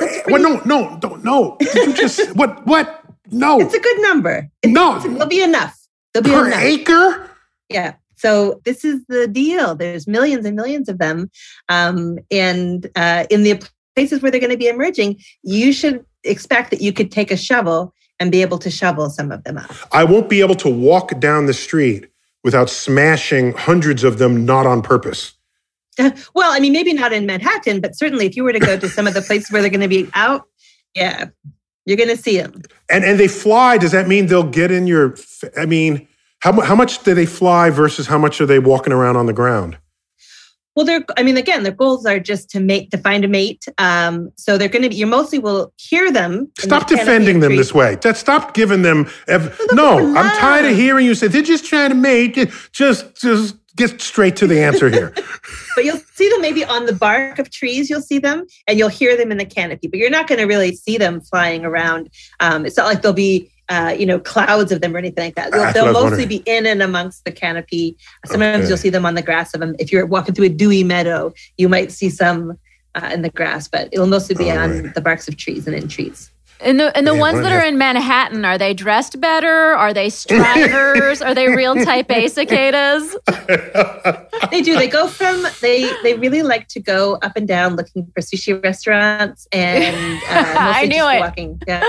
Did you just what? No, it's a good number. There'll be enough. Per acre? Yeah. So this is the deal. There's millions and millions of them, and in the places where they're going to be emerging, you should expect that you could take a shovel and be able to shovel some of them up. I won't be able to walk down the street without smashing hundreds of them, not on purpose. Well, I mean, maybe not in Manhattan, but certainly if you were to go to some of the places where they're going to be out, yeah, you're going to see them. And they fly. Does that mean they'll get in your? I mean, how much do they fly versus how much are they walking around on the ground? Well, their goals are just to find a mate. So they're going to be, you mostly will hear them. Stop defending them this way. Stop giving them. No, I'm tired of hearing you say, they're just trying to mate. Just get straight to the answer here. But you'll see them maybe on the bark of trees, you'll see them, and you'll hear them in the canopy. But you're not going to really see them flying around. It's not like there'll be clouds of them or anything like that. They'll mostly be in and amongst the canopy. Sometimes you'll see them on the grass of them. If you're walking through a dewy meadow, you might see some in the grass, but it'll mostly be on the barks of trees and in trees. And the ones that are in Manhattan, are they dressed better? Are they strivers? Are they real type A cicadas? They do. They go from, they really like to go up and down looking for sushi restaurants and I knew it. Walking. Yeah.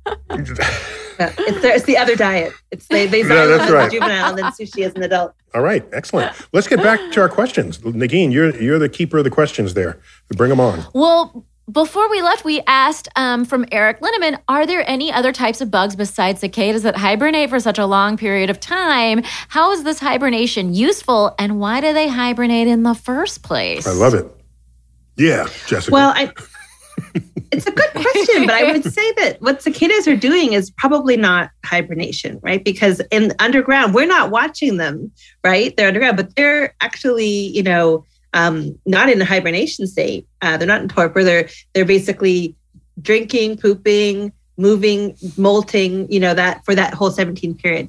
It's the other diet. They that's right. Juvenile than sushi as an adult. All right, excellent. Let's get back to our questions. Negin, you're the keeper of the questions there. Bring them on. Well, before we left, we asked from Eric Linneman, are there any other types of bugs besides cicadas that hibernate for such a long period of time? How is this hibernation useful, and why do they hibernate in the first place? I love it. Yeah, Jessica. Well, it's a good question, but I would say that what cicadas are doing is probably not hibernation, right? Because in underground, we're not watching them, right? They're underground, but they're actually, not in a hibernation state. They're not in torpor. They're basically drinking, pooping, moving, molting, that for that whole 17 period.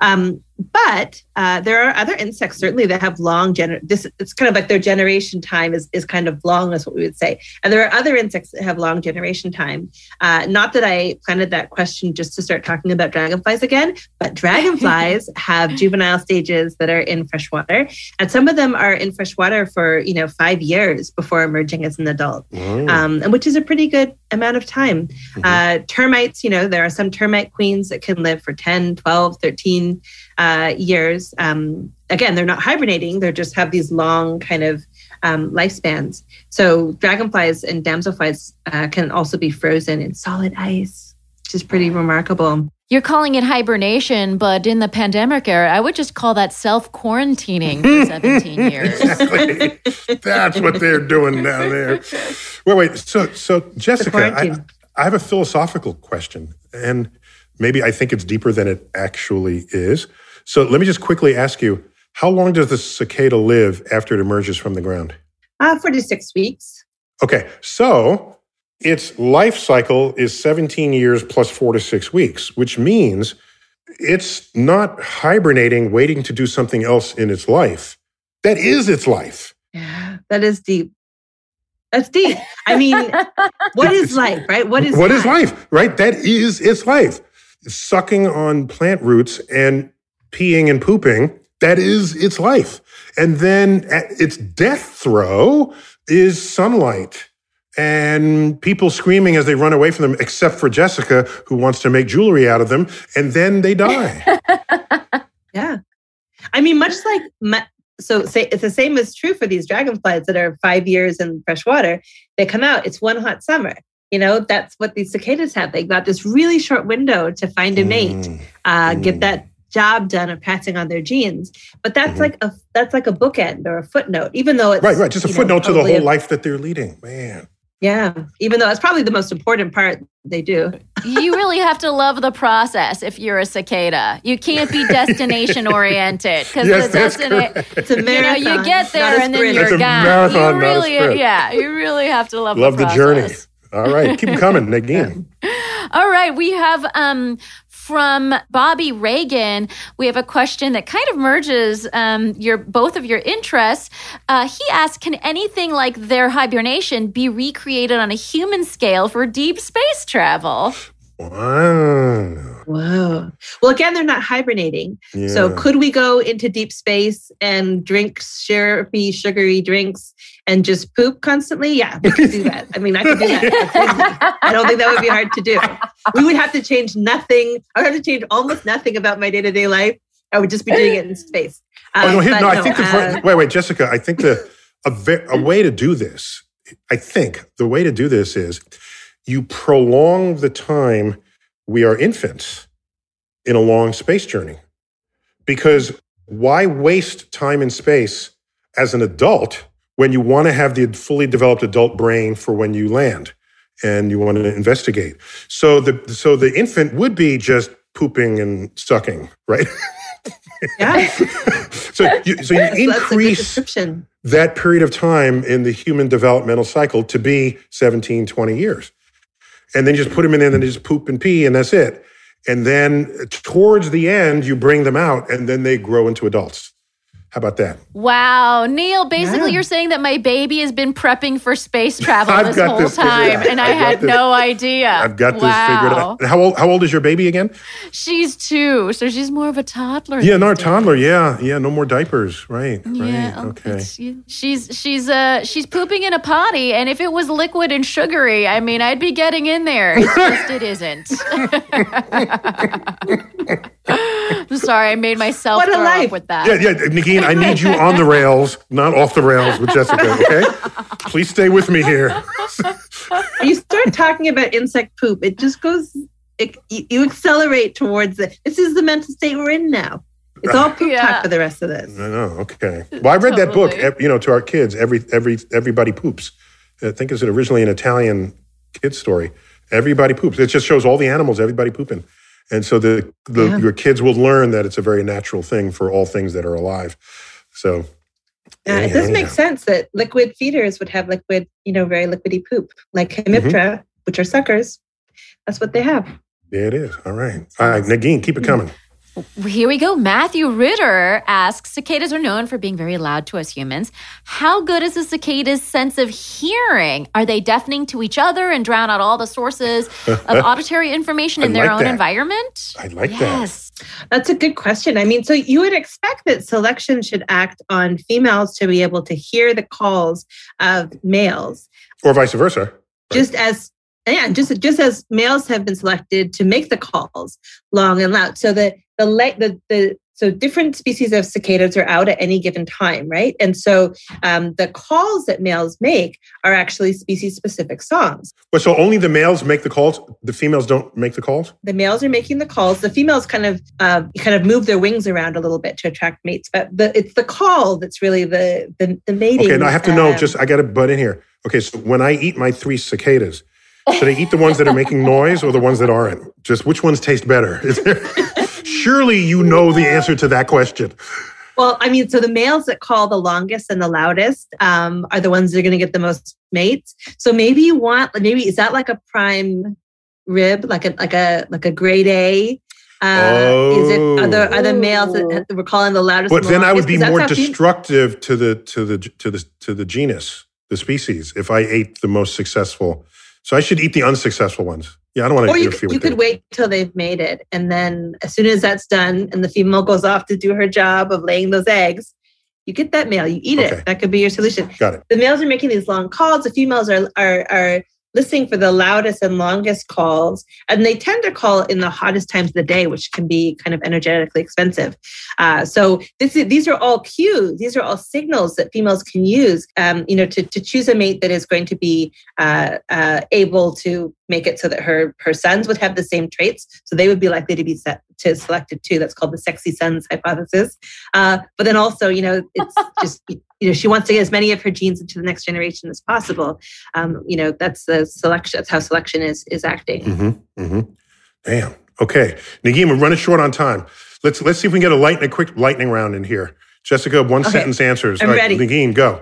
But there are other insects certainly that have long it's kind of like their generation time is kind of long, is what we would say. And there are other insects that have long generation time. Not that I planted that question just to start talking about dragonflies again, but dragonflies have juvenile stages that are in freshwater, and some of them are in freshwater for 5 years before emerging as an adult, and which is a pretty good amount of time. Termites, there are some termite queens that can live for 10, 12, 13 years. Again, they're not hibernating. They just have these long kind of lifespans. So dragonflies and damselflies can also be frozen in solid ice, which is pretty remarkable. You're calling it hibernation, but in the pandemic era, I would just call that self-quarantining for 17 years. Exactly. That's what they're doing down there. Wait. So Jessica, I have a philosophical question, and maybe I think it's deeper than it actually is. So let me just quickly ask you, how long does the cicada live after it emerges from the ground? 4 to 6 weeks. Okay, so its life cycle is 17 years plus 4 to 6 weeks, which means it's not hibernating, waiting to do something else in its life. That is its life. Yeah, that is deep. That's deep. I mean, what is life, right? What is life, right? That is its life. Sucking on plant roots and peeing and pooping, that is its life. And then its death throw is sunlight and people screaming as they run away from them, except for Jessica, who wants to make jewelry out of them, and then they die. Yeah. I mean, much like... it's the same is true for these dragonflies that are 5 years in freshwater. They come out, it's one hot summer. That's what these cicadas have. They've got this really short window to find a mate, get that job done of passing on their genes. But that's like a bookend or a footnote, even though it's right. Just a footnote to the whole life that they're leading, man. Yeah, even though it's probably the most important part they do. You really have to love the process if you're a cicada. You can't be destination oriented because it's a marathon. You get there and then you're gone. Marathon, you really have to love the journey. All right, keep them coming, Negin. All right, we have from Bobby Reagan, we have a question that kind of merges both of your interests. He asked, can anything like their hibernation be recreated on a human scale for deep space travel? Wow. Well, again, they're not hibernating. Yeah. So could we go into deep space and drink sugary drinks and just poop constantly? Yeah, we could do that. I mean, I could do that. I don't think that would be hard to do. We would have to change nothing. I would have to change almost nothing about my day-to-day life. I would just be doing it in space. I think wait, Jessica, I think a way to do this, the way to do this is you prolong the time we are infants in a long space journey. Because why waste time in space as an adult when you want to have the fully developed adult brain for when you land and you want to investigate? So the infant would be just pooping and sucking, right? Yeah. So you increase that period of time in the human developmental cycle to be 17, 20 years. And then you just put them in there and they just poop and pee and that's it. And then towards the end, you bring them out and then they grow into adults. How about that? Wow. Neil, basically you're saying that my baby has been prepping for space travel this whole time, and I had no idea. I've got this figured out. How old is your baby again? She's 2, so she's more of a toddler. Yeah, no, a toddler. Yeah, no more diapers. Right. Yeah. Right. Okay. She's pooping in a potty, and if it was liquid and sugary, I mean, I'd be getting in there. It's just it isn't. I'm sorry, I made myself throw up with that. Yeah, Negin, I need you on the rails, not off the rails with Jessica, okay? Please stay with me here. You start talking about insect poop, it just goes, you accelerate towards it. This is the mental state we're in now. It's all poop talk for the rest of this. I know, okay. Well, I read that book, to our kids, Everybody Poops. I think it's originally an Italian kid's story. Everybody poops. It just shows all the animals, everybody pooping. And so your kids will learn that it's a very natural thing for all things that are alive. So it does make sense that liquid feeders would have liquid, very liquidy poop, like Hemiptera, which are suckers. That's what they have. Yeah, it is. All right. Negin, keep it coming. Here we go. Matthew Ritter asks, cicadas are known for being very loud to us humans. How good is a cicada's sense of hearing? Are they deafening to each other and drown out all the sources of auditory information in their own environment? I like that. That's a good question. I mean, so you would expect that selection should act on females to be able to hear the calls of males. Or vice versa. Right? Just as males have been selected to make the calls long and loud. So so different species of cicadas are out at any given time, right? And so the calls that males make are actually species-specific songs. Well, so only the males make the calls? The females don't make the calls? The males are making the calls. The females kind of move their wings around a little bit to attract mates, but it's the call that's really the mating. Okay, now I have to know, I got to butt in here. Okay, so when I eat my 3 cicadas, should I eat the ones that are making noise or the ones that aren't? Just which ones taste better? Surely you know the answer to that question. Well, I mean, so the males that call the longest and the loudest are the ones that are going to get the most mates. So maybe is that like a prime rib, like a grade A? Is it are the males that we're calling the loudest? But then I would be more destructive to the genus, the species, if I ate the most successful. So I should eat the unsuccessful ones. Yeah, I don't want to interfere with that. You could wait till they've made it. And then as soon as that's done and the female goes off to do her job of laying those eggs, you get that male, you eat it. That could be your solution. Got it. The males are making these long calls. The females are listening for the loudest and longest calls. And they tend to call in the hottest times of the day, which can be kind of energetically expensive. So these are all cues. These are all signals that females can use, to choose a mate that is going to be able to make it so that her sons would have the same traits. So they would be likely to be selected too. That's called the sexy sons hypothesis. But then also, it's just, she wants to get as many of her genes into the next generation as possible. That's the selection. That's how selection is acting. Mm-hmm. Mm-hmm. Damn. Okay. Negin, we're running short on time. Let's see if we can get a quick lightning round in here. Jessica, one sentence answers. I'm ready. Negin, go.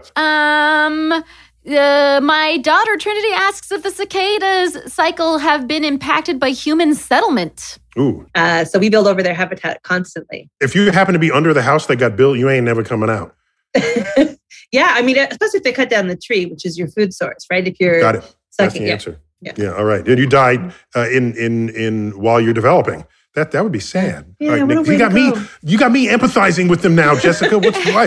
My daughter Trinity asks if the cicadas cycle have been impacted by human settlement. Ooh. So we build over their habitat constantly. If you happen to be under the house that got built, you ain't never coming out. Yeah, I mean, especially if they cut down the tree, which is your food source, right? If you're got it. That's the answer. Yeah. All right. And you died in while you're developing. That would be sad. Yeah, right, Nick, you got me empathizing with them now, Jessica. I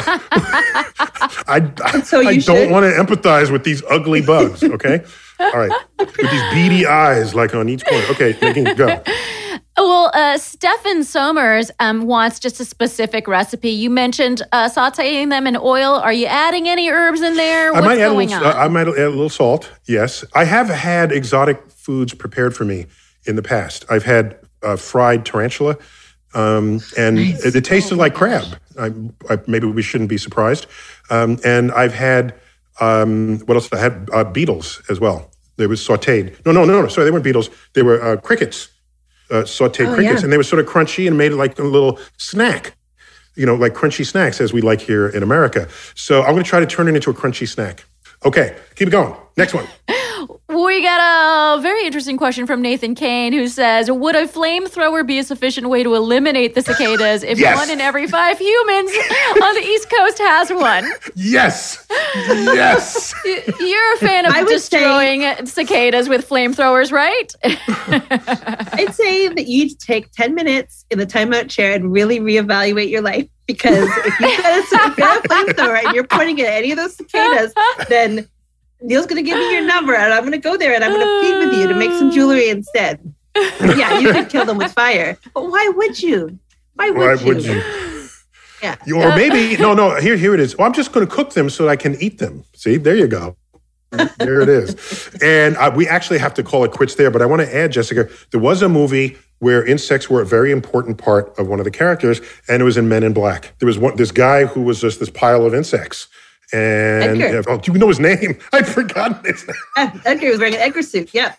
don't want to empathize with these ugly bugs. Okay. All right. With these beady eyes, like on each corner. Okay, Negin, go. Well, Stefan Somers wants just a specific recipe. You mentioned sauteing them in oil. Are you adding any herbs in there? What's going on? I might add a little salt, yes. I have had exotic foods prepared for me in the past. I've had fried tarantula, and it tasted like crab. Maybe we shouldn't be surprised. And I've had, what else? I had beetles as well. They were sauteed. No. Sorry, they weren't beetles. They were crickets. Sauteed crickets, and they were sort of crunchy and made it like a little snack, like crunchy snacks as we like here in America. So I'm going to try to turn it into a crunchy snack. Okay, keep it going. Next one. We got a very interesting question from Nathan Kane, who says, would a flamethrower be a sufficient way to eliminate the cicadas if Yes. 1 in every 5 humans on the East Coast has one? Yes. Yes. You're a fan of destroying cicadas with flamethrowers, right? I'd say that you take 10 minutes in the timeout chair and really reevaluate your life, because if you've got a flamethrower and you're pointing at any of those cicadas, then Neil's going to give me your number and I'm going to go there and I'm going to plead with you to make some jewelry instead. Yeah, you could kill them with fire. But why would you? Why would you? Yeah. Or maybe, no, here it is. Well, I'm just going to cook them so that I can eat them. See, there you go. There it is. And we actually have to call it quits there. But I want to add, Jessica, there was a movie where insects were a very important part of one of the characters, and it was in Men in Black. There was this guy who was just this pile of insects. And do you know his name? I'd forgotten his name. Edgar was wearing an Edgar suit. Yeah.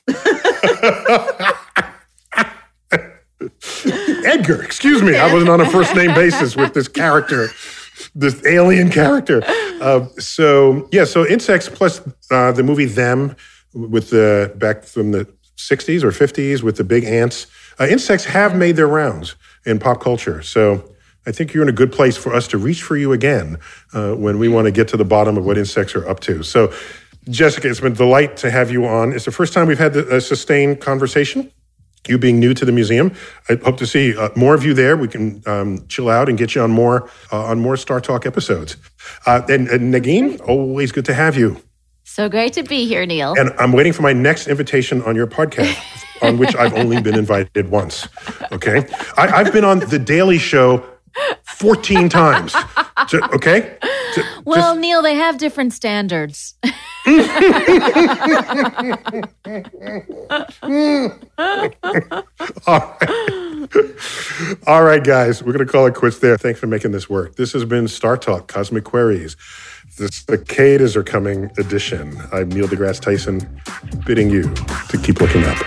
Edgar, excuse me. I wasn't on a first name basis with this character, this alien character. So insects plus the movie Them with back from the 60s or 50s with the big ants. Insects have made their rounds in pop culture. So I think you're in a good place for us to reach for you again when we want to get to the bottom of what insects are up to. So, Jessica, it's been a delight to have you on. It's the first time we've had a sustained conversation, you being new to the museum. I hope to see more of you there. We can chill out and get you on more Star Talk episodes. And Negin, always good to have you. So great to be here, Neil. And I'm waiting for my next invitation on your podcast, on which I've only been invited once. Okay? I've been on The Daily Show 14 times. Okay? Well, Neil, they have different standards. All right, guys. We're going to call it quits there. Thanks for making this work. This has been Star Talk, Cosmic Queries. The Cicadas Are Coming edition. I'm Neil deGrasse Tyson, bidding you to keep looking up.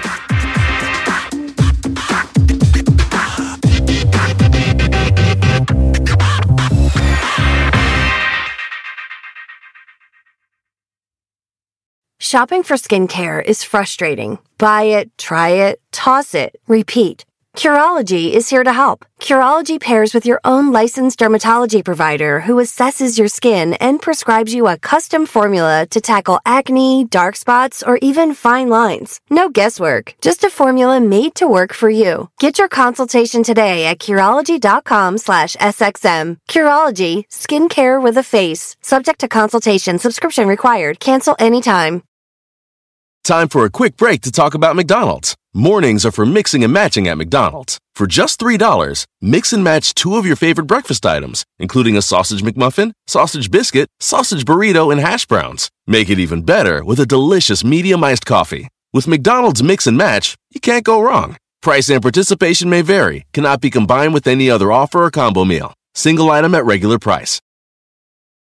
Shopping for skincare is frustrating. Buy it, try it, toss it, repeat. Curology is here to help. Curology pairs with your own licensed dermatology provider who assesses your skin and prescribes you a custom formula to tackle acne, dark spots, or even fine lines. No guesswork, just a formula made to work for you. Get your consultation today at Curology.com/SXM. Curology, skincare with a face. Subject to consultation, subscription required. Cancel anytime. Time for a quick break to talk about McDonald's. Mornings are for mixing and matching at McDonald's. For just $3, mix and match 2 of your favorite breakfast items, including a sausage McMuffin, sausage biscuit, sausage burrito, and hash browns. Make it even better with a delicious medium iced coffee. With McDonald's Mix and Match, you can't go wrong. Price and participation may vary, cannot be combined with any other offer or combo meal. Single item at regular price.